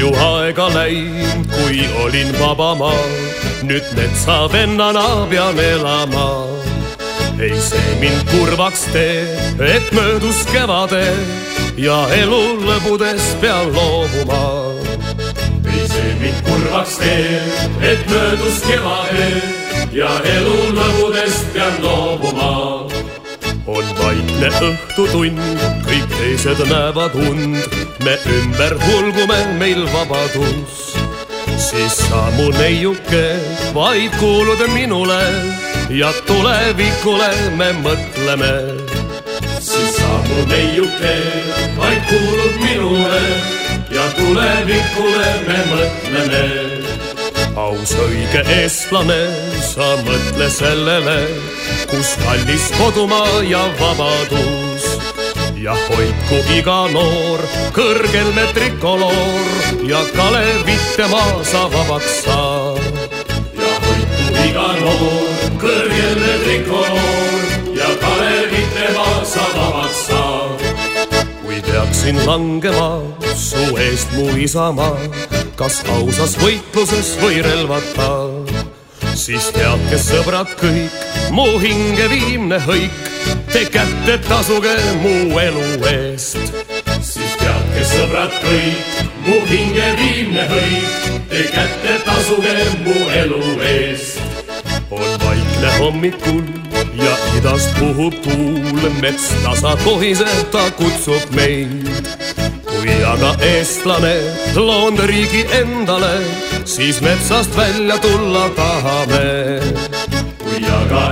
Palju aega läinud, kui olin vabamaa, nüüd metsavennana pean elama. Ei see mind kurvaks tee, et möödus kevade ja elu lõbudest pean loobuma. Ei see mind kurvaks tee, et möödus kevade ja elu lõbudest pean loobuma. On vaikne õhtutund, kõik teised näevad und, me ümber hulgume, meil vabadus. Siis sa mu neiuke, vaid kuulud minule ja tulevikule me mõtleme. Siis sa mu neiuke, vaid kuulud minule ja tulevikule me mõtleme. Aus õige eestlane, sa mõtle sellele, kus kallis kodumaa ja vabadus. Ja hoidku iga noor, kõrgel me trikoloor ja Kalevittemaa sa vabaks saa. Ja hoidku iga noor, kõrgel me trikoloor ja Kalevittemaa sa vabaks saa. Kui peaksin langema su eest mu isamaa, kas ausas võitluses või relvata, siis teadke sõbrad kõik, mu hinge viimne hõik, te kätte tasuge mu elu eest. Siis teadke sõbrad kõik, mu hinge viimne hõik, te kätte tasuge mu elu eest. On vaikne hommikul ja idast puhub tuul, mets tasa kohiseb, ta kutsub meid. Kui aga eestlane loond riigi endale, siis metsast välja tulla tahame. Kui aga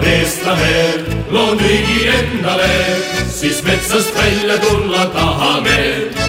eestlane loond riigi endale, siis metsast välja tulla tahame.